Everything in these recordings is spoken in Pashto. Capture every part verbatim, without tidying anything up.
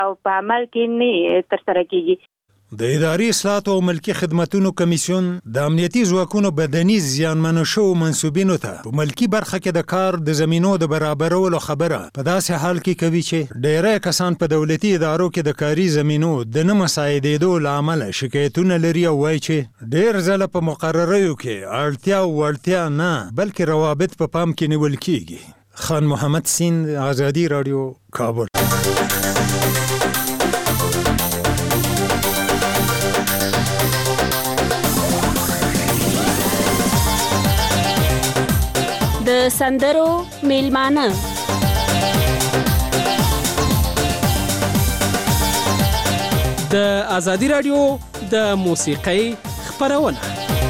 او په عمل کې نه ترسره کیږي. د اداري اصلاحاتو او ملکي خدماتو کمیسیون د امنیتي ځواکونو بدني زیانمن شوو منسوبینو ته په ملکي برخه کې د کار د زمینو د برابرولو خبره په داسې حال کې کوي چې ډیری کسان په دولتي ادارو کې د کاري زمینو د نه مساعدېدو له امله شکایتونه لري او وایي چې ډیر ځله په مقرریو کې اړتیا او وړتیا نه بلکې روابط په پام کې نیول کیږي. خان محمد سیند، آزادی رادیو، کابل. د سندرو میلمانه د آزادی رادیو د موسیقۍ خپرونه.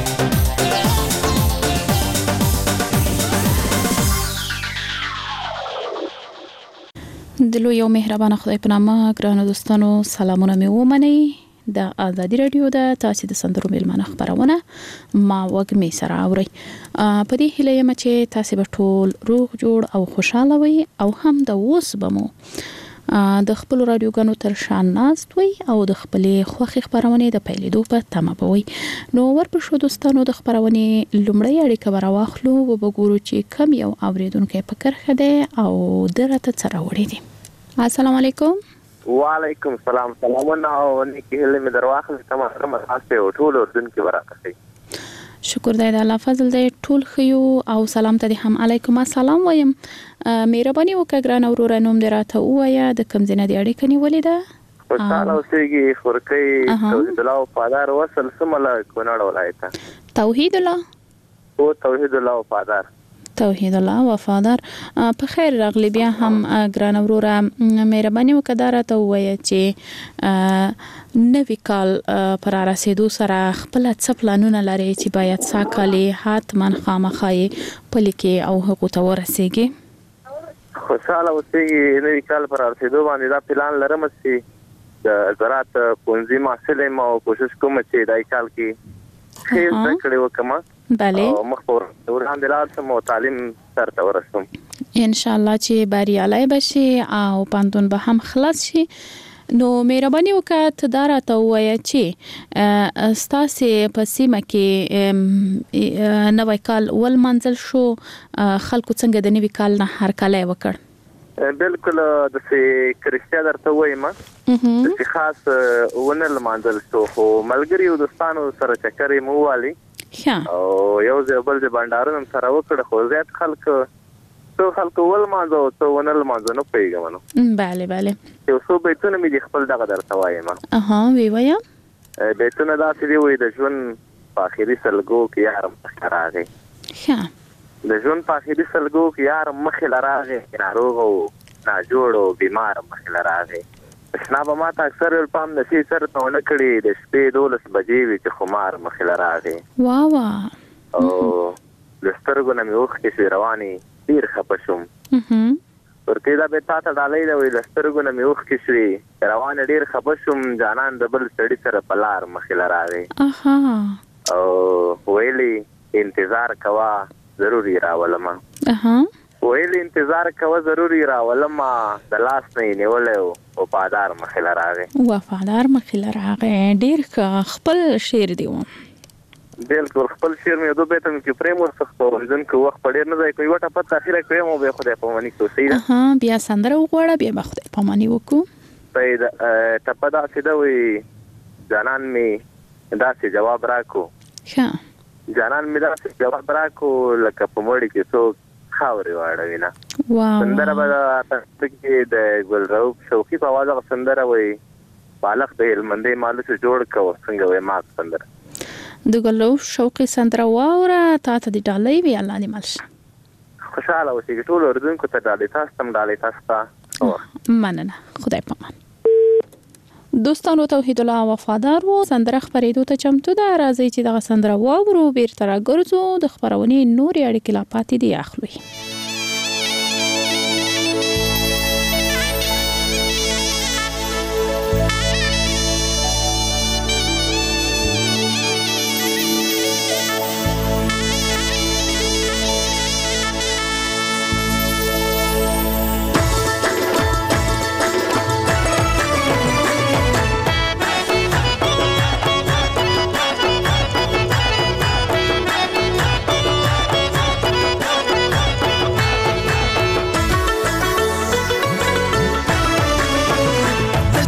د لوی او مهربانه خدای په نامه ګرانو دوستانو سلامونه مې ومنئ. د آزادی رادیو د تاسو د سندرو میلمانه خبرونه ما وګمې سره اوري. په دې هیله یم چې تاسو به ټول روغ جوړ او خوشاله وي او هم د اوس بمو د خپل رادیوګانو تر شان ناست وي او د خپلې خوښي خبرونه د پیلېدو په تمه بوي. نو ورپښو دوستانو د خبرونه لومړی اړیکه براواخلو او وګورو چې کم یو اوریدونکو په کرخه ده او درته سره وړي دي. السلام علیکم. وعلیکم السلام. سلامونه او نیکی هیله مې درواخل تمام مراسته او ټول اردوونکو ورکړي. شکر دی د الله فضل دی ټول خيو او سلام ته هم علیکم السلام وایم. مهرباني وکړه ګران اورور نوم دې راته وایا د کوم ځای نه اړیکه نیولې ده؟ خوشاله اوسېږي خورکۍ توحید الله وفادار وصل سمله کونړ ولایت. توحید الله او توحید الله وفادار توحید الله وفادار په خیر راغلی. بیا هم ګران اورور مهرباني وکړه راته وایا چې نوی کال پر رسیدو سره خپل څه پلانونه لري چې باید ساکالي حتمن خامخای پلیکي او حقوق ته ورسیږي؟ خوشاله اوسېږي نوی کال پر رسیدو باندې دا پلان لرم چې د زراعت پونځي محصول ما کوشش کوم چې دای کال کې خیر کړي وکم. بله او مخور وړاندې لارم او تعلیم سره ورسوم ان شاء الله چې بریالي بشي او پاندون به هم خلاص شي. نو مهرباني وکړه ته دا راته ووایه چې ستاسو په سیمه کې نوی کال ول منځل شو، خلکو څنګه د نوی کال نه هرکلی وکړ؟ بالکل د سې کرسچا درته وایم چې خاص ونه لمانځل شو، خو ملګری او دوستانو سره چکرې مو والی او یو ځای بل ځای بانډارونه سره وکړه، خو زیات خلک تو خلکو ول مانځو تو ونه لمانځو نه پیګم نو. bale bale یو څو بیتونه مې د خپل دغه درته وایم. اها وی وایا بیتونه داسې دی وای د ژوند په اخري سلګو کې یار مخ راغی. ښه د ژوند په اخري سلګو کې یار مخ لراغی، ناروغ او ناجوړ او بیمار مخ لراغی. شنا به ما ته اکثر پام نشي سره ته نه کړی د شپې دولس بجې وي چې خمار مخ لراغی. وا وا او د سترګو نه مې اوښ کې رواني ډیر خپه شوم. ورته دا به تاسو ډالۍ دا وي د سترګو نه مې اوښ کې شوي روان ډیر خپه شوم، جانان د بل سړي سره پلار مخې لراغی. اها او ویلي انتظار کوا ضروري راولم. اها ویلي انتظار کوا ضروري راولم د لاس نه نیولې او وفادار مخې لراغی. وفادار مخې لراغی ډیر خپل شعر دی. بالکل خپل شعر مې دوه بیت مې پرېم ورسخته ورزن کو وخت پډیر نه ځای کوي وټه پته اخیره کوي مو به خدای په مانی کوسي. اها بیا سندره وغوړه بیا به خدای په مانی وکړو. پیدا تپدا سیده وي جانان می داسې جواب راکو. ښه جانان می داسې جواب راکو لکه په مړی کې څوک خاورې واړوي نه. واو سندره به تاسو کې د ګل روب شوقي په आवाज سندره وي بالغ د هلمندې مالو څخه جوړ کو څنګه وي ما سندره د ګلو شوقي سندره واوره تا ته د ډالۍ وی الله دې مالشه. خوشاله اوسې ټول اردوونکو ته ډالۍ تاسو تم ډالۍ تاسو ته مننه خدای پامان. دوستانو توحید الله وفادار وو سندره خبرېدو ته چمتو ده. راځي چې دغه سندره واورو بیرته راګرځو د خبرونې نورې اړیکې لا پاتې دي اخلوي.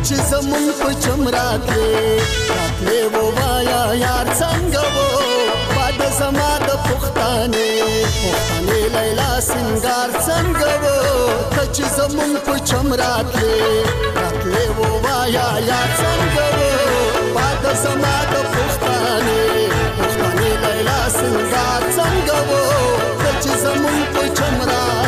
چې زمون په چمرات راتلې و وایا یار څنګه وو باد زما د پښتانه پښتانه لیلا سنگار څنګه وو چې زمون په چمرات راتلې و وایا یار څنګه وو باد زما د پښتانه پښتانه لیلا سنگار څنګه وو چې زمون په چمرات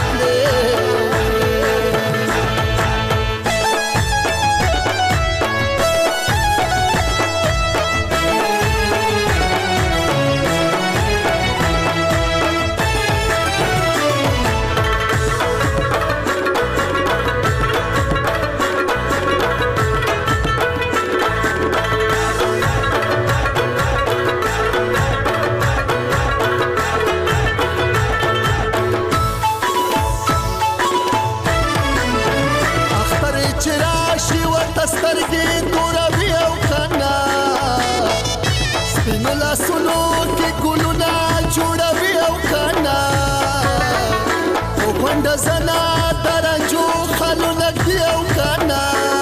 زنا درنجو خلو نگدی او کنا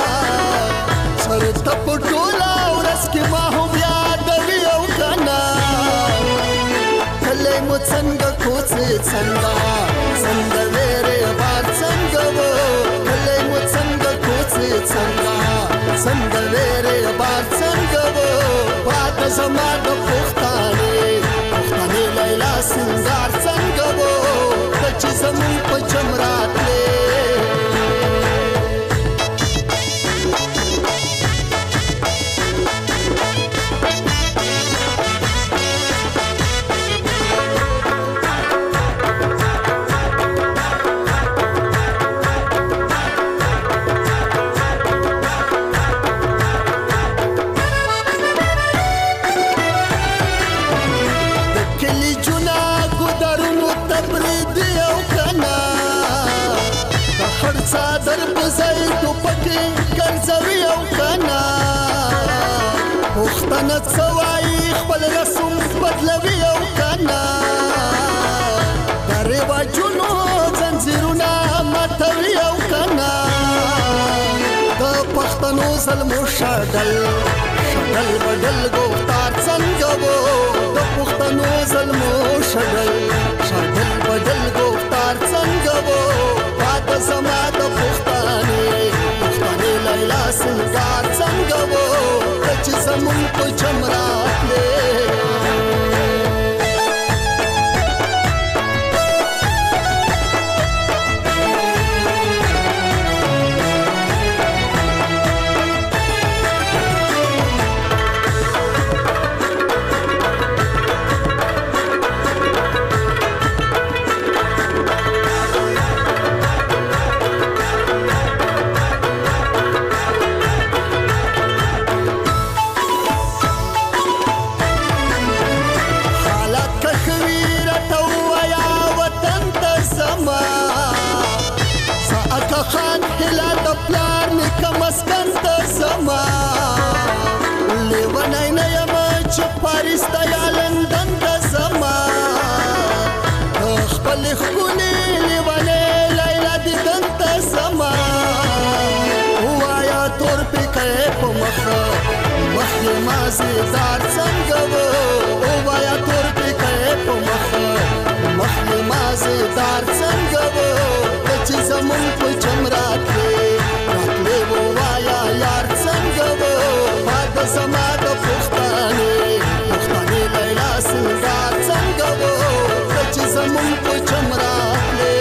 سرت پټولا ورس کی ما هم یاد وی او کنا کله مو څنګه کوڅه څنګه څنګه وره بار څنګه وو کله مو څنګه کوڅه څنګه څنګه وره بار څنګه وو باد زما د پښتانه پښتانه لیلا سنگار څنګه وو چې زمون په چمرات صادر بزای تو پکې ګرځوي او کنا پښتنه سوای خپل رسم بدلوي او کنا درې واجونو زنجیرونه ماتوي او کنا د پښتنو ظلمو شډل شډل بدل ګفتار څنګه وو د پښتنو ظلمو شډل شډل بدل ګفتار څنګه وو زما د پښتانه پښتانه لیلا سنگار څنګه وو چې زمون په چمرات خان هلا د پلار نیکه مسکن ته زما لیونی نه یم چې پاریس ته یا لندن ته زما خپلې ښکلې لیونۍ لیلا دیدن ته زما ووایه تور پیکی په مخه مخ یې مازیدار څنګه وو ووایه تور پیکی په مخه مخ یې مازیدار څنګه وو چې زمون په چمرات راتلې وو وایا یار څنګه وو باد زما د پښتانه پښتانه لیلا سنگار څنګه وو چې زمون په چمرات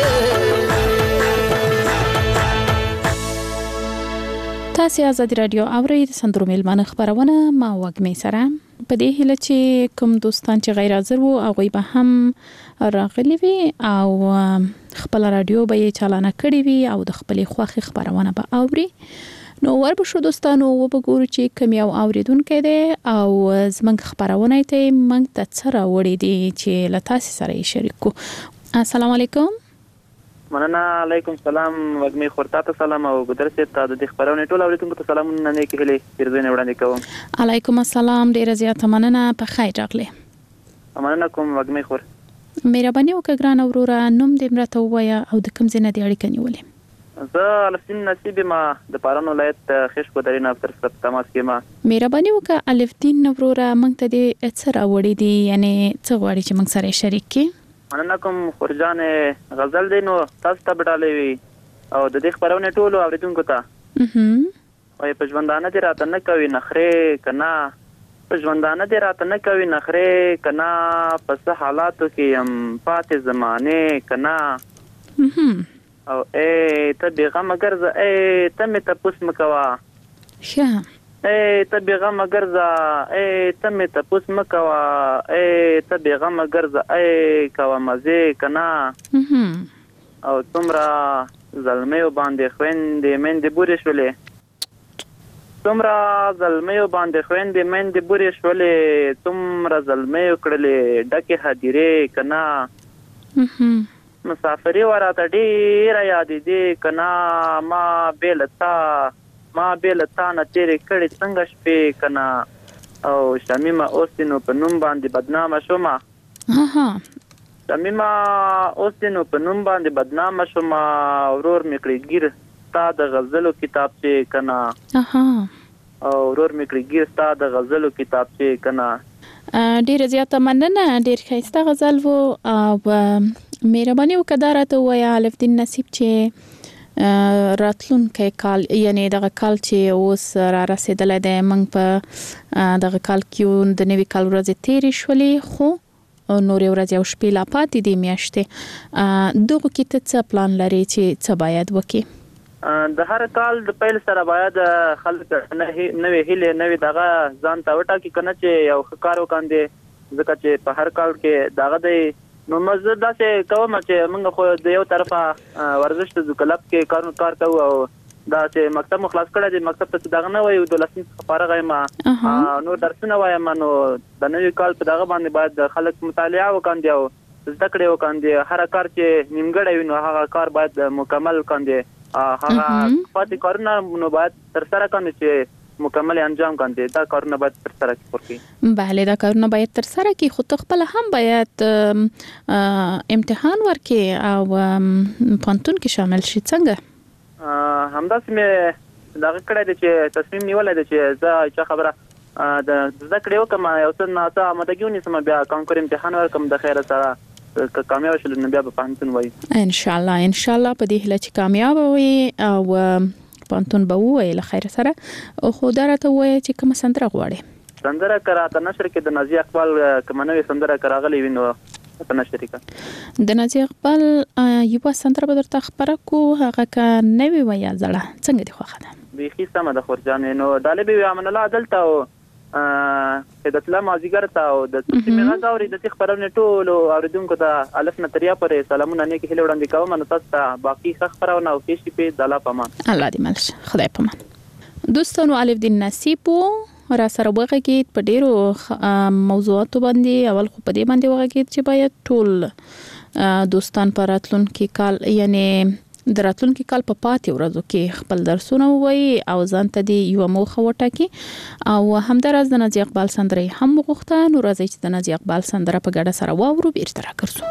تاسو آزادي رادیو اورئ د سندرو میلمانه خبرونه ما وګمې سره په دې هله چې کوم دوستان چې غیر حاضر وو او غي به هم راغلي وي او خپل رادیو به یې چالانه کړی وي او د خپلې خوښي خبرونه به اوري نو وربشو دوستانو وبګورو چې کوم یو اوریدونکو دی او زمنګ خبرونه ته منګ ته سره وړي دي چې لتاسي سره شریکو. السلام علیکم. مننه. علیکم سلام. وګمې خورتا ته سلام او ګدرسه ته د خبرونه ټول اوریدونکو ته سلامونه نه کېلې پیرزونه وړاندې کوم. علیکم السلام. ډیر زیات مننه په خیر راغله. مننه کوم وګمې خور. مهرباني وکړه ګران اوروره نوم دې مرته وایا او د کوم ځای نه دی اړیکه نیولې. زه الفدین نصیب ما د پارون ولایت خشکو درین افسر سره تماس کې ما مهرباني وکړه الفدین وروره موږ ته د اثر اوړې دي یعنی څه غواړي چې موږ سره شریک کی مننه کوم خورجان غزل دی نو تاسو ته بډالې وي او د دې خبرونه ټولو اوریدونکو ته اها وای په ژوندانه دې راته نه کوي نخره کنا په ژوندانه دې راته نه کوي نخره کنا په څه حالاتو کې هم پاتې زمانه کنا اها او اے ته بیغم ګرځه اے ته مې تپوس مکوا ښه اے ته بیغم ګرځه اے ته مې تپوس مکوا اے ته بیغم ګرځه اے کوا مزه کنا اها او تمرا زلمیو باندې خويندې مندې بورې شولې تمرا زلمیو باندې خويندې مندې بورې شولې تمرا زلمیو کړلې ډکه حدیره کنا اها مسافری وراته ډیر یاد دي کنا ما بیلتا ما بیلتا نه تیرې کړي څنګه شپې کنا او شمیمه اوسینو په نوم باندې بدنامه شومه اها شمیمه اوسینو په نوم باندې بدنامه شومه ورور میکړي ګیر تا د غزلو کتاب چې کنا اها او ورور میکړي ګیر تا د غزلو کتاب چې کنا ډیر زیاته مننه ډیر ښایسته غزل وو او مهرباني وکړه راته وایا الفدین نصیب چې راتلونکي کال یعنی دغه کال چې اوس را رسیدلې ده موږ په دغه کال کې د نوي کال ورځې تیرې شولې خو نورې ورځې او شپې لا پاتې دي میاشتې دغه کې ته څه پلان لري چې څه باید وکړي د هر کال د پیل سره باید خلک نوې هیله نوې دغه ځان ته وټاکي کنه چې یو کار وکاندي ځکه چې په هر کال کې دغه د نو مزه دا چې کوم چې موږ خو د یو طرفه ورزش ته کلب کې کار کار کوو او دا چې مکتب مخلص کړه چې مکتب ته دغه نه وي د لسم فارغ یم نو درسونه وایم نو د نوې کال په دغه باندې باید خلک مطالعه وکاندي او زده کړې وکاندي هر کار چې نیمګړی وي نو هغه کار باید مکمل وکاندي هغه پاتې کارونه نو باید تر سره کاندي چې مکمل انجام کاندي دا کارونه باید تر سره کړي بله دا کارونه باید تر سره کړي خو خپل هم باید امتحان ورکړي او پانتون کې شامل شي څنګه همداسې مې دغه کړی دی چې تصمیم نیولی دی چې زه چې خبره د زده کړې وکړم یو څه ناڅه آمادګي ونیسم بیا کانکور امتحان ورکړم د خیره سره که کامیاب شول نو بیا به پوهنتون وایي انشاءالله انشاءالله په دې هیله چې کامیاب وي او پوهنتون به ووایي له خیر سره خو دا راته ووایه چې کومه سندره غواړې سندره که راته نشر کې د نازي اقبال کومه نوې سندره که راغلې وي نو راته نشر کړه د نازي اقبال یوه سندره به درته خپره کړو هغه که نوې وي یا زړه څنګه دې خوښه ده بیخي سمه ده خورجانې نو ډالۍ به وي امن الله دلته او د تله مازدیګر ته او د سیمې غږ اوري د دې خپرونې ټولو اوریدونکو ته الف نه تر یا پورې سلامونه نیکې هیلې وړاندې کوم نو تاسو ته باقي ښه خپرونه او ښې شپې د الله په امان الله دې مل شه خدای په امان دوستانو الفدین نصیب را سره وغږید په ډیرو موضوعاتو باندې اول خو په دې باندې وغږید چې باید ټول دوستان په راتلونکي کال یعنی د راتلونکي کال په پاتې ورځو کې خپل درسونه ووایي او ځان ته دې یوه موخه وټاکي او همداراز د نازي اقبال سندره هم وغوښته نو راځئ چې د نازي اقبال سندره په ګډه سره واورو بیرته راګرځو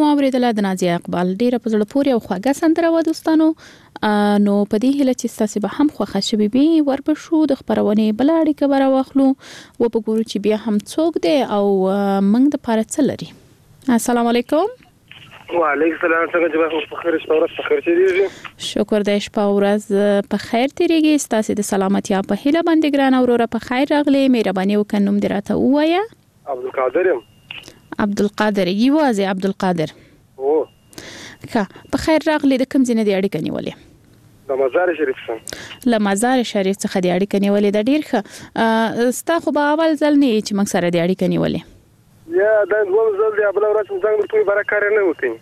مو اوریدله د نازیه اقبال ډیره په زړه پورې او خوږه سندره و دوستانو. نو په دې هیله چې تاسو به هم خوښه شوي وي ورپښو د خبرونې بل اړیکه به راواخلو و په ګورو چې بیا هم څوک دی او موږ د پاره څه لري. السلام علیکم. وعلیکم السلام. څنګه جواب په خیر شپه ورځ په خیر تیریږي؟ شکر د شپه ورځ په خیر تیریږي. ستاسو د سلامتیا په هیله باندې ګران اوروره په خیر راغلی. مهرباني وکړئ نوم دې راته ووایه. عبدالقادر یم. عبدالقادر یوازې عبدالقادر. او ښه په خیر راغلی. د کوم ځای نه دی اړیکه نیولې؟ د مزار شریف څخه. له مزار شریف څخه دی اړیکه نیولې. د ډیر ښه ستا خو به اول ځل نه چې موږ سره دی اړیکه نیولې. یا دا دوه ځل دی بل ورځ څنګه ورته برکار نه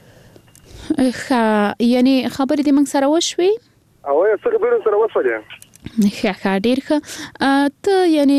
وکړي. ښه یعنی خبرې دې موږ سره وشوي او یا څه خبرې سره وشوي. ښه ښه ډیر ښه. ته یعنی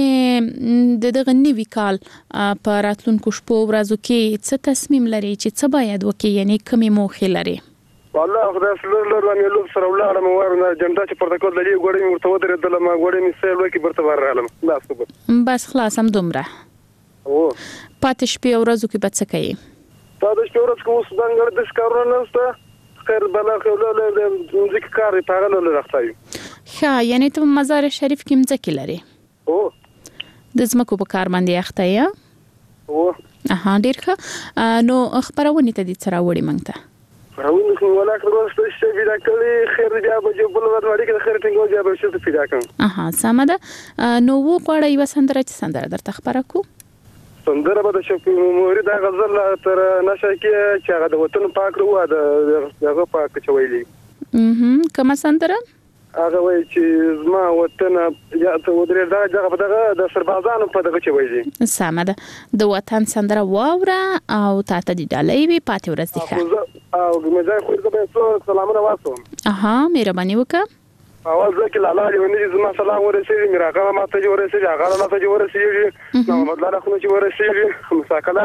د دغه نوي کال په راتلونکو شپو ورځو کې څه تصمیم لري چې څه باید وکړي یعنی کومې موخې لري؟ والله خدای سره لور باندې لور سره ولاړم ورنه جنډا چې پروتوکول لري ګوړې ورته ودرېدل ما ګوړې می سیل وکي برته ورالم بس خبر بس خلاص هم دومره. او پاتې شپې ورځو کې به څه کوي؟ پاتې شپې ورځو کې اوس دنګر د ښکارونه نشته خیر بلا خو له موزیک کار په غلو راځي. ښه یعنی ته مزار شریف کې مځکه لري؟ او د زمکو په کار باندې اخته یا؟ او اها ډیر ښه. نو خبرونه ته دې سره وړي مونږ ته راوونه خو ولا کړو چې پیدا کړی خیر بیا به جو بل ورته کې خیر ټینګو بیا به څه پیدا کړم. اها سم ده. نو و غواړی و سندره چې سندره درته خبره کو سندره به د شپې موري د غزل تر نشه کې چې هغه د وطن پاک وو د هغه پاک چويلي. اها کومه سندره؟ هغه وای چې زما وطن یا ته ودرې دا هغه په دغه د سربازانو په دغه چويلي. سم ده. د وطن سندره واوره او تا ته دی ډالۍ وی پاتې ورځ دی ښه. او مزه خو زه به سلامونه واسم. اها مهرباني وکړه. اول ځکه لاله یونی زما سلام ورسېږي میراغه ماته جو ورسېږي هغه ماته جو ورسېږي نو مدلله خو چې ورسېږي مساکلا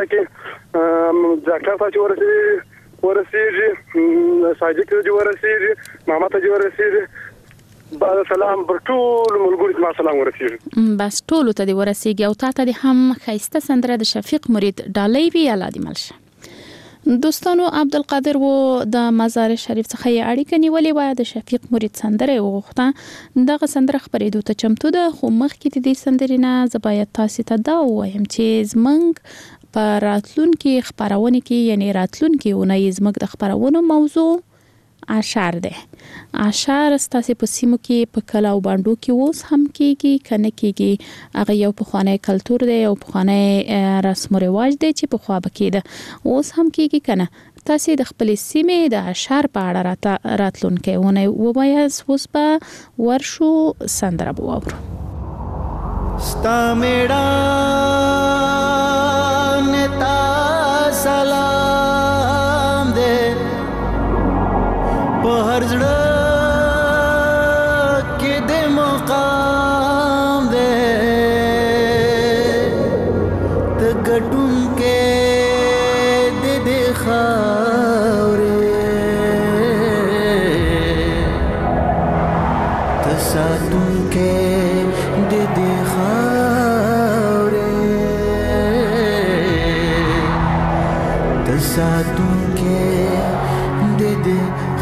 کې ځکه چې ورسېږي ورسېږي صادق جو ورسېږي ماما ته جو ورسېږي بعد سلام پر ټول ملګری ما سلام ورسېږي. بس ټول ته دی ورسېږي او تا ته هم خیسته سندره د شفیق مرید ډالۍ وی الله دې ملشه. دوستانو عبدالقادر و د مزار شریف څخه یې اړیکه نیولې و د شفیق مرید سندره وغوښته. دغه سندره خبرېدو ته چمتو ده خو مخکې د دې سندرې نه زه باید تاسو ته دا ووایم چې زموږ په راتلونکي خبرونه کې یعنی راتلونکي اونۍ زموږ د خبرونو موضوع اشعار ده. اشعار ستاسو په سیمو کې په کلا او باندو کې اوس هم کېږي کنه کېږي هغه یو په خوانه کلچر دی او په خوانه رسم او رواج دی چې په خوا بکیده اوس هم کېږي کنه. تاسو د خپل سیمې د اشعار په اړه راتلونکي ونه وبایاس اوس په ورشو سندره بوورو. ستا میړه نتا سلام دے په هر زړه کې د مقام دې ته ګټون کې د دې خاورې ته ساتون کې د دې خاورې ته ساتون کې د دې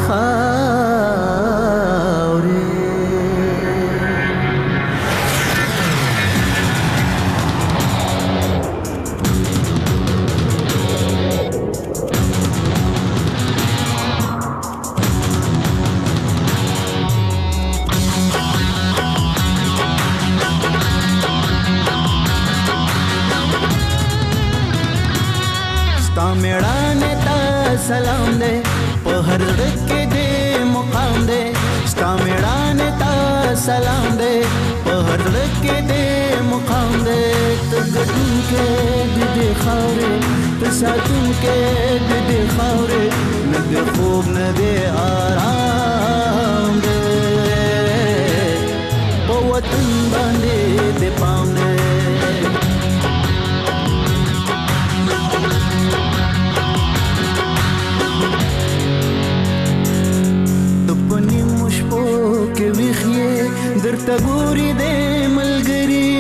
سلام دے په هر ورځ کې دې مقام دے ستا میړانه تا سلام دے په هر ورځ کې دې مقام دے ته ګډون کې دې خاورې ته ساتون کې دې خاورې نه دې خوب نه دې آرام دے په وطن باندې دې پام دے درته ګوري د ملګری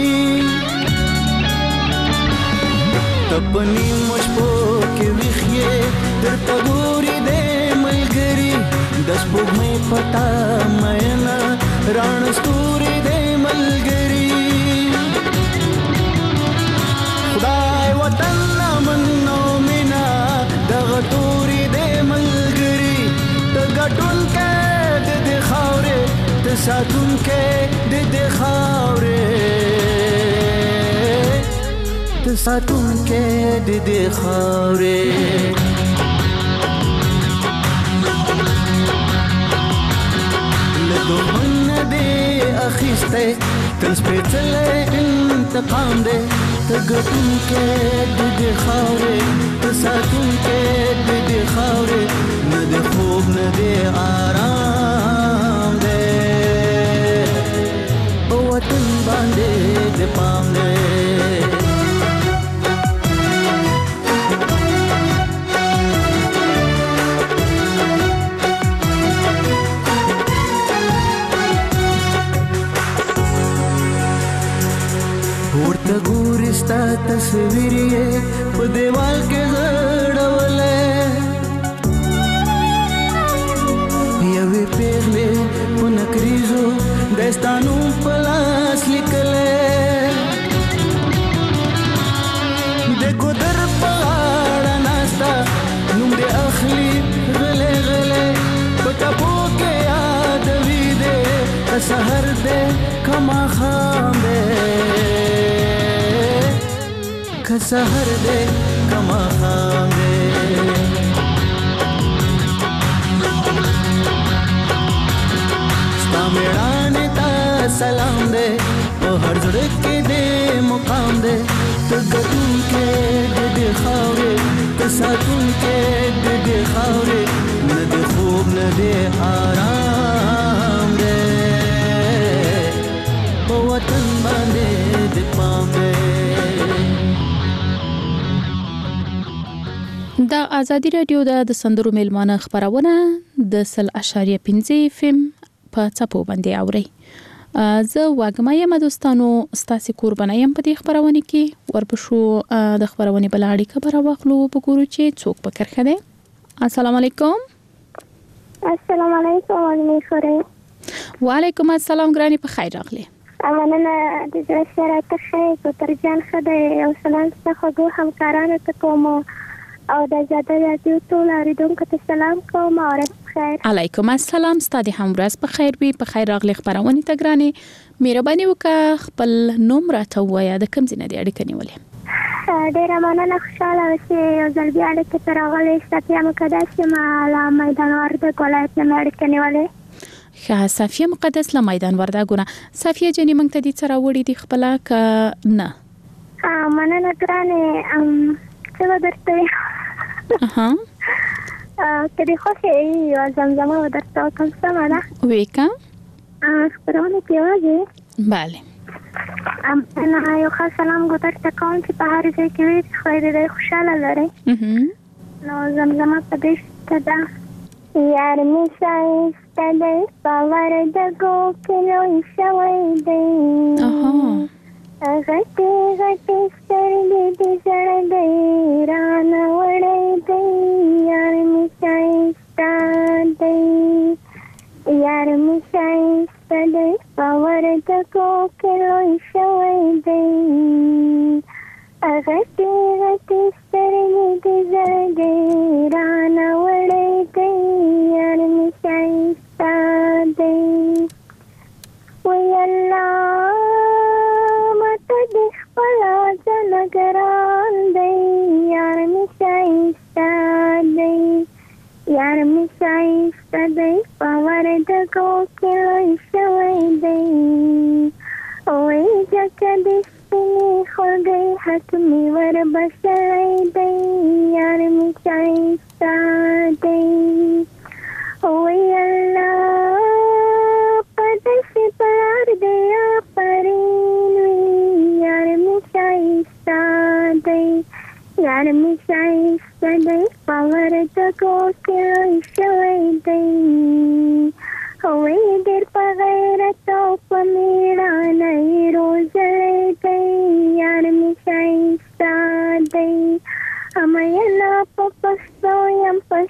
تپنی مشپو کې ویخې درته ورته ګوري د ملګری د سپوږمۍ پتا مینا رڼ ستوري د ملګری خدای وطن من نو مینا دغه توري د ملګری ته ګټون کې د دې خاورې ته ساتون کې د دې خاورې ته ساتون کې د دې خاورې دمن دے اخیستے تل سپیڅلے انتقام دے ته ګټون کې د دې خاورې ته ساتون کې د دې خاورې نه د خوب نه د آرام دے په وطن باندې د پام دے ورته ګوري ستا تصویر یې په دیوال کې غړولې یوې پیغلې په نکریزو داستانو په لاس لیکلې د ګودر په غاړه ناسته نوم دې اخلي غلې غلې په ټپو کې یادوي دې سحر دې کما خام دې سحر دے کما خام دے ستا میڑانے تا سلام دے او ہر زڑکے دے مقام دے تو گتون کے دے دے خاورے تو ساتون کے دے دے خاورے نہ دے خوب نہ دے آرام دے او وطن باندے دے پام دے د ازادي رادیو د سندرو میلمانه خبرونه د سل اشاریه پنځه اف ام په چاپو باندې اوري زه واګمای یم دوستانو ستاسو قربانه یم په دې خبرونه کې ورپښو د خبرونه بل اړیکه بر واخلو په ګورو چې څوک پکړ خده السلام علیکم السلام علیکم وعلیکم وعلیکم السلام ګرانی په خیر راغلی امانه د زړه سره ته خیر ترجان خده او سلام څخه غو همکارانو ته کوم او د زیاده رادیو ټول اوریدونکو ته سلام کوم او خیر علیکم السلام ستاسو هم ورځ په خیر وي په خیر راغلی خبرونه ته ګرانی مهرباني وکړه خپل نوم راته وایا د کوم ځای نه اړیکه نیولې ډیره مننه خوشاله اوسې یو ځل بیا اړیکه ته راغلی صفیه مقدس یم له میدان وردګ ولایت نه اړیکه نیولې ښه صفیه مقدس له میدان وردګ نه صفیه جنې موږ ته دې سره وړي دي خپل ک نه مننه ګرانه ام څه درته اها کدی خوښه یو زمزمه ودرته کوم څه نه ویکا خبرونه پیوځي bale ام انا یو خاص سلام ګوتر کوم چې په هر ځای کې خو دې خوشاله لري نو زمزمه په دې ستدا یار می شایسته دې پاور د ګو کې نو شوي دې اها غټي غټي سترګې دې زړګې رانه وړې دې یار می شایسته دې یار می شایسته دې پاور د ګو کې نو شوي دې غټي غټي سترګې دې زړګې رانه وړې دې یار می شایسته دې وی الله خپلا جنگران دی یار می شایسته دی یار می شایسته دی پاور دگو کلوی شوی دی اوی جکا دستنی خلگی حکمی ور بسرائی دی یار می شایسته دی اوی اللہ پدش پار دیا پرینوی یار می شایسته دی یار می شایسته دی پاور دگو کلوی شوی دی اوی در پا غیرت او پا میرانای روزلی دی یار می شایسته دی اما ینا پا پستو یم پا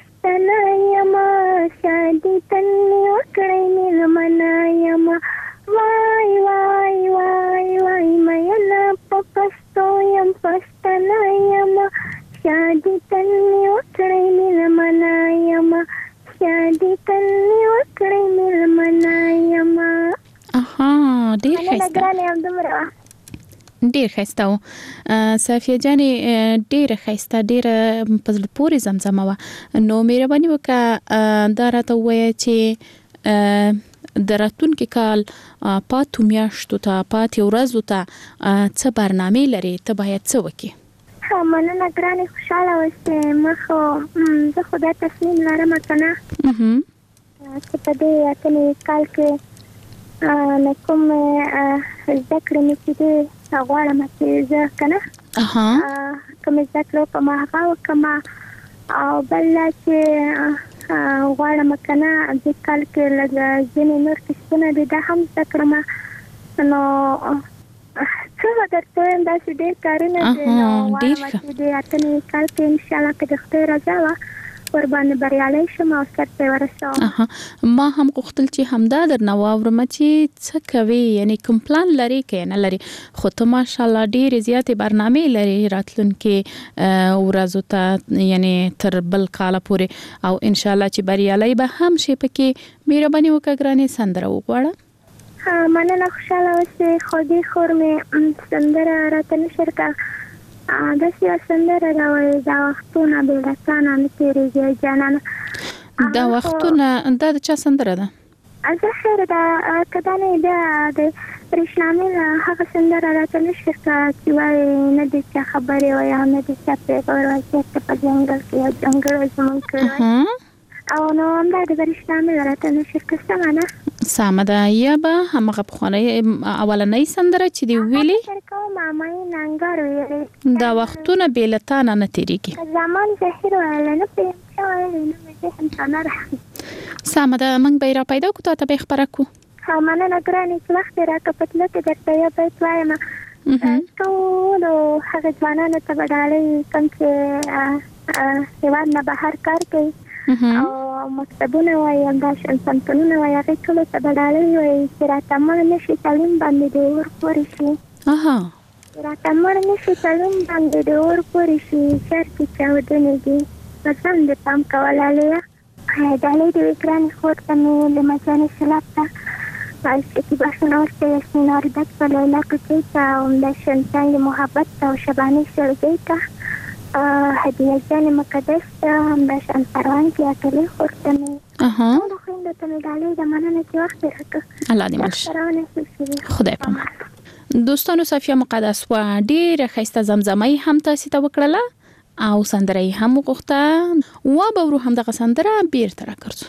شادي تل وکړی مېلمنه یمه شادي تل وکړی مېلمنه یمه. اها ډېر ښایسته ګرانې همدومره ډېر ښایسته و صافیه جانې ډېره ښایسته ډېره په زړه پورې زمزمه وه. نو مهرباني وکړه دا راته ووایه چې د راتلونکي کال پاتو میاشتو ته پاتې ورځو ته څه برنامې لرې ته باید څه وکړې؟ مننه ګرانې خوشحاله اوسې. ما خو زه خو دا تصمیم لرم که نه چې په دې اتمې کال کې نه کوم زده کړې مې چې دې غواړم چې زه که نه کوم زده کړې وکړم هغه وکړم او بل دا چې غواړم که نه دې کال کې لږ ځینې نور کسبونه دي دا هم زده کړم. نو څه به درته ووایم داسې ډېر کارونه دي نو غواړم چې دې اتمې کال کې انشاءالله که د خدای رضا وه ورباندې بریالی شم او سر ته ورسوم. ما هم غوښتل چې همدا درنه واورم چې څه کوي یعنی کوم پلان لري که نه لري خو ته ماشاءالله ډېرې زیاتې برنامې لري راتلونکي ورځو ته یعنی تر بل کاله پورې او انشاءالله چې بریالی به هم شي. پکې مهرباني وکړه ګرانې سندره وغواړه. مننه خوشحاله اوسې. خو دې خور مې سندره راته نشر کړه داسې یوه سندره راوایي دا وختونه بې له تا نه نه تېرېږي جانانه. دا وختونه دا د چا سندره ده؟ زه خیر ده که دا نه بیا د برېښنامېل هغه سندره راته نشر کړه چې وایي نه د چا خبرې وایي او نه د چا پیغور وایي چېرته په ځنګل کې یو ځنګل وایي زمونږ کړی وایي او نو همدا د برېښنامېل راته نشر کړه. سمه ده سمه ده. یا به همغه پخوانۍ اولنۍ سندره چې دې ویلې دا وختونه بې له تا نه نه تېرېږي زمان زهیر ویلی نه پوهېږم څه ویلی نه مې ذهن ته نه راغلي. سمه ده موږ به یې راپیدا کړو تا ته به یې خپره کړو. مننه ګرانې چې وخت یې راکړه په تله کې درته یو بیت وایم ټولو هغه ځوانانو ته به ډالۍ کوم چې هېواد نه بهر کار کوي او مکتبونه وایي همداشان پوهنتونونه وایي هغې ټولو ته به ډالۍ وایي چې راته مړ نه شي تعلیم باندې د اور پورې شي راته مړ نه شي تعلیم باندې د اور پورې شي شر کې چاودنې دي قسم دې پام کوه لاليه. ډالۍ د وي ګرانې خور ته مې د مجانې سلاب ته شکیبا شنور ته یاسمین اردک په لیلا کوچۍ ته او همداشان څانګې محبت ته او شبانۍ سرګۍ ته هدیه جان مقدس ته همداشان پروان کې اکلې خور ته مې ټولو خویندو ته مې ډالۍ ده. مننه چې وخت یې راکړه. الله دې مل شي. خدای پامان. دوستانو صافیه مقدس و ډېره ښایسته زمزمه یې هم تاسې ته وکړله او سندره یې هم وغوښته و به ورو همدغه سندره بیرته راګرځو.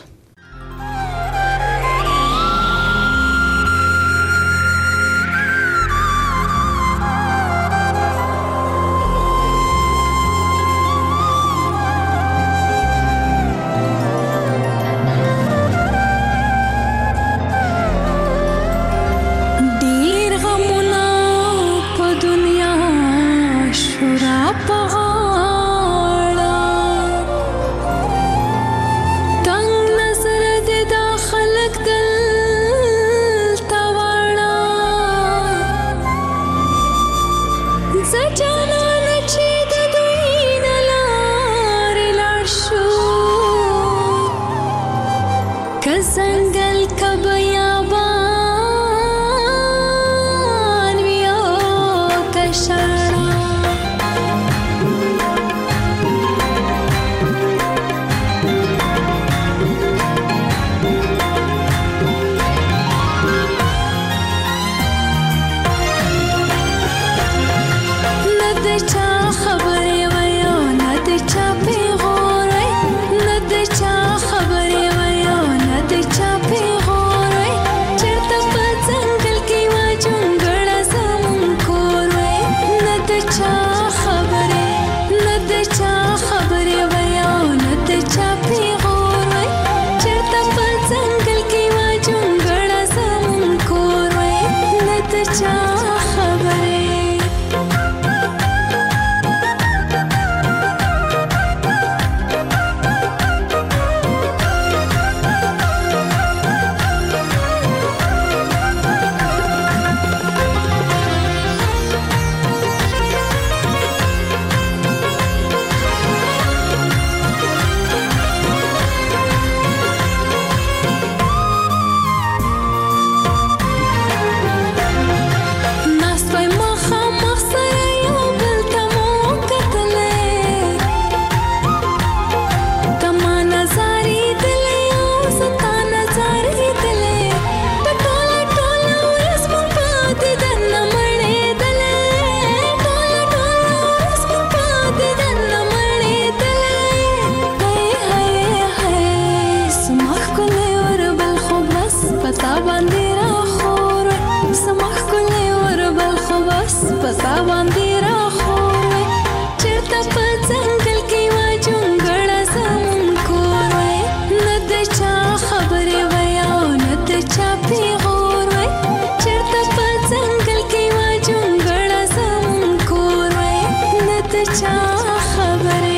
سزا باندې را خورې چرته په ځنګل کې وا جونګړه زمون کورې نه د چا خبرې وای او نه د چا پیغور وای چرته په ځنګل کې وا جونګړه زمون کورې نه د چا خبرې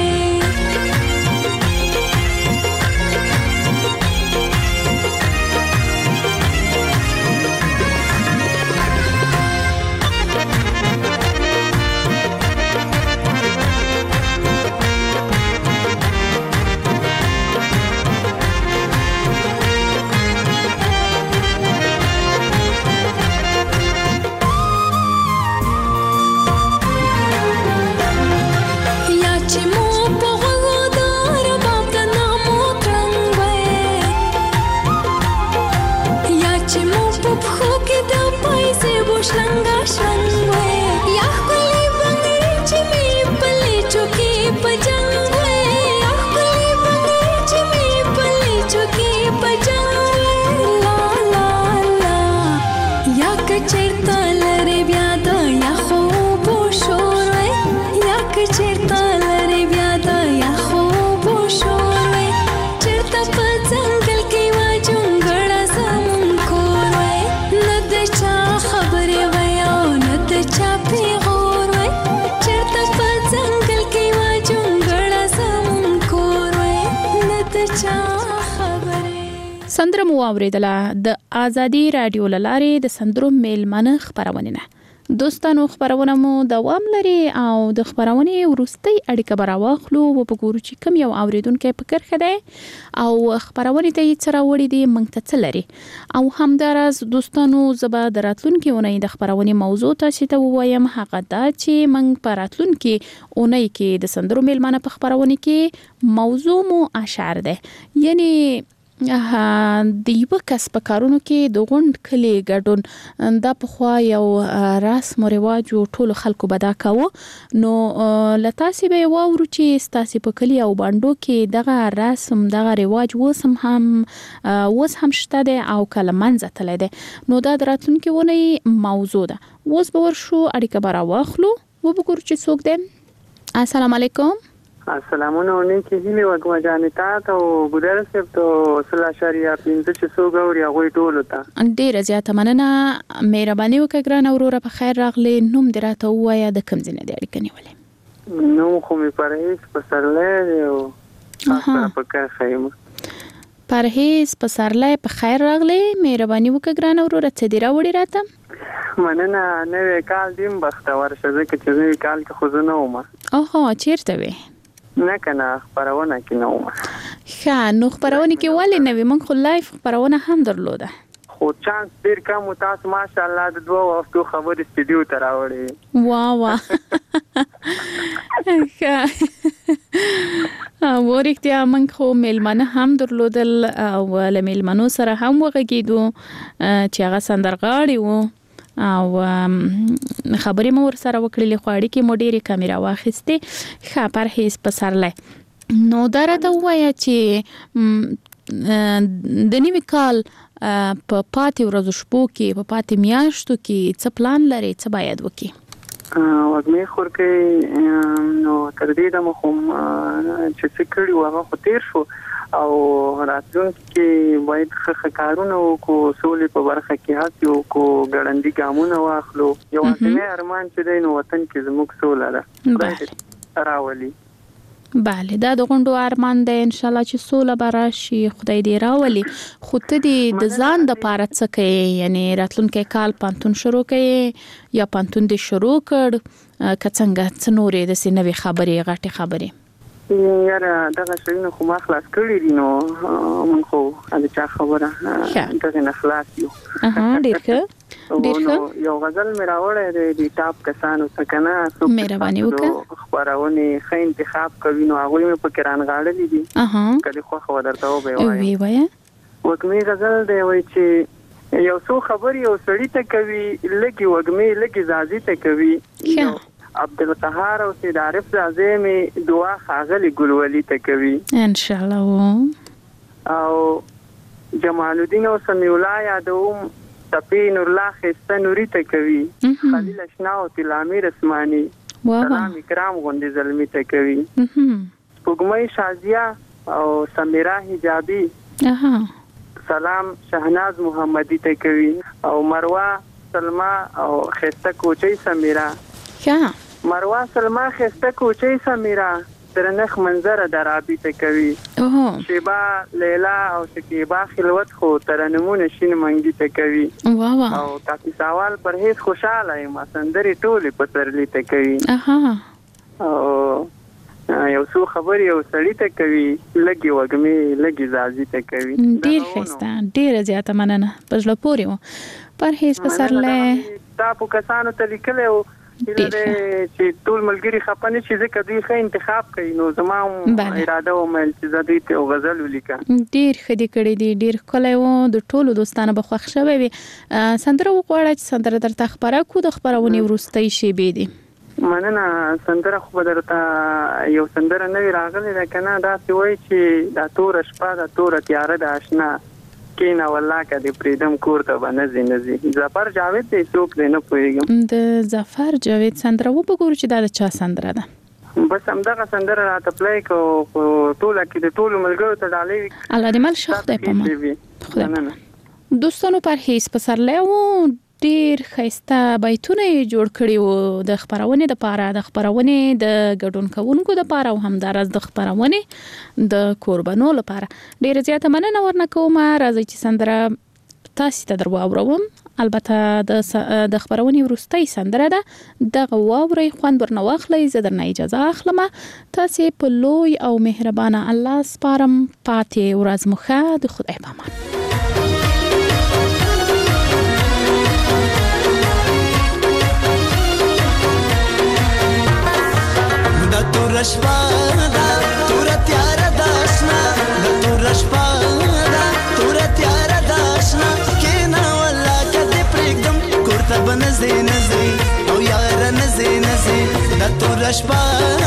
سندره مو اوریدله د آزادي رادیو لارې د سندرو میلمنه خبرونه نه دوستانو خبرونه مو دوام لري او د خبرونه ورستي اړیکه براواخلو او په ګورو چې کوم یو اوریدونکو په کرخه ده او خبرونه ته یې سره وړي دي منګ ته لري او همدارز دوستانو زبا دراتلونکو ونې د خبرونه موضوع تاسو ته وایم هغه دا چې منګ پراتلونکو ونې کې د سندرو میلمنه په خبرونه کې موضوع مو اشعار ده یعنی د یو کس په کارونو کې د غونډ کلی ګډون دا په خوا یو رسم او رواج او ټول خلکو بدا کاوه نو لتاسې به وورو چې ستاسو په کلی او باندې کې دغه رسم دغه رواج وسم هم وس هم شته ده او کله منځ تل ده نو دا دراتونکو ونی موضوع ده وس به ورشو اړیکه برا واخلو و وګورو چې څوک ده السلام علیکم السلام علیکم کې هیله وګما جانتا ته ګودر سپ ته صلی شریعه پینځه چې سو غوړي هغه ټول ته ډیره زیاته مننه مهرباني وکړه ګران اوروره په خیر راغلی نوم دراته وایا د کوم ځنه دی اړیکه نیولې نو خو می پرهیز په سرلې او تاسو په کار خیم پرهیز په سرلې په خیر راغلی مهرباني وکړه ګران اوروره څه دی راوړی راته مننه نوې کال دیم بختور شه ځکه چې نوې کال کې خو زه نه ومه اوه چیرته وې نه کنه خبرونه کې نه ومه ښه نو خبرونه کې ولې نه وي موږ خو لایف خبرونه هم درلوده خو چانس ډیر کم تاسو ماشاءالله د دوه وختو خبرې استډیو ته راوړې واه واه ورېختیا موږ خو میلمانه هم درلودل او له میلمنو سره هم وغږیدو چې هغه سندرغاړي وو او خبرې مو ور سره وکړلې خو اړیکې مو ډېرې کمې راواخیستې ښه پرهیز په سرلی نو دا راته ووایه چې د نوي کال په پاتې ورځو شپو کې په پاتې میاشتو کې څه پلان لري څه باید وکړي وګمې خورکې نو تر دې دمه خو چې څه کړي وو هغه خو تیر شو او راتلونکي کې باید ښه کارونه وکړو سولې په برخه کې هڅې وکړو ګړندي ګامونه واخلو یو ځینې ارمان چې دی نو وطن کې زموږ سوله ده راولي بله دا د غونډو ارمان دی ان شاء الله چې سوله به راشي خدای دې راولي خو ته دې د ځان دپاره څه کوې یعنی راتلونکی کال پانتون شروع کوې یا پانتون دې شروع کړ که څنګه څه نورې داسې نوې خبرې غټې خبرې یاره دغه شیونه خو ما خلاص کړي دي نو موږ خو د چا خبره دغه نه خلاص یو ډېر ښه ډېر ښه یو غزل مې راوړی دی د ټاپ کسانو څخه که نه څوک مهرباني وکړه خپرونې ښه انتخاب کوي نو هغوی مې پکې رانغاړلي دي که دې خوښه وه درته وبې وایم وږمې غزل دی وایي چې یو څو خبرې یو سړي ته کوي لږې وږمې لږې زازي ته کوي عبدالقهار او سید عارف زازی می دعا خاغلی ګلولی ته کوي ان شاء الله او جمال الدین او سمیع الله یادوم صفی نور الله خسته نوري ته کوي خلیل اشنا او تلامیر اسماني سلام کرام غوندې زلمی ته کوي سپوږمۍ شازیه او سمیرا حجابي سلام شهناز محمدي ته کوي او مروه سلمہ او خسته کوچي سمیرا مروه سلمہ خسته کوچي سمیرا درنخ منظر درابي ته کوي شیبا لیلا او شکیبا خلوت خو ترنمونه شین منګي ته کوي واه او کافي سوال پر هیڅ خوشاله ما سندري ټوله پترلی ته کوي اها او یو څو خبري او سړی ته کوي لګي وګمي لګي زازي ته کوي ډیر خسته ډیر زیاته مننه پښلو پوري پر هیڅ پسرله تاسو کسانو ته لیکلو چې ټول ملګری خپنه چې ځکه دوی ښه انتخاب کوي نو زما اراده و مل چې زه دوی ته غزل ولیکم ډیر خدي کړی دی ډیر کله و د ټولو دوستانو به خوښ شوي وي سندره وغواړه چې سندره درته خبره کو د خبرونه ورستۍ شي به دي مننه سندره خو درته یو سندره نوی راغلی ده کنه دا څه وایي چې دا تور شپه دا تور تیاره د آشنا کینا والله کدی پریدم کور ته بنځي نزي ظفر جاوید دې څوک دی نه پوهیږم د ظفر جاوید سندره و بګور چې دا د چا سندره ده بس همدغه سندره راته پلی کو ټول کې د ټول ملګرو ته ډالې الله دې مل شخ دی په ما خدای دوستانو پر هیڅ پسرله و ډیر خسته بیتونه جوړ کړي وو د خبرونه د پاره د خبرونه د ګډون کوونکو د پاره او همدارز د خبرونه د قربانو لپاره ډیر زیاته مننه ورنکوم راځي چې سندره تاسو ته درو اوروم البته د د خبرونه ورستۍ سندره ده د غواوري خوند ورنه واخلې زه درنه اجازه اخلم تاسو په لوی او مهربانه الله سپارم پاتې ورځ مخه د خدای په امان شپه دا تور تیار داشنا د تور شپه دا تور تیار داشنا کینا ولا کدی پرګم کوړه بنځي نځي او یار نځي نځي د تور شپه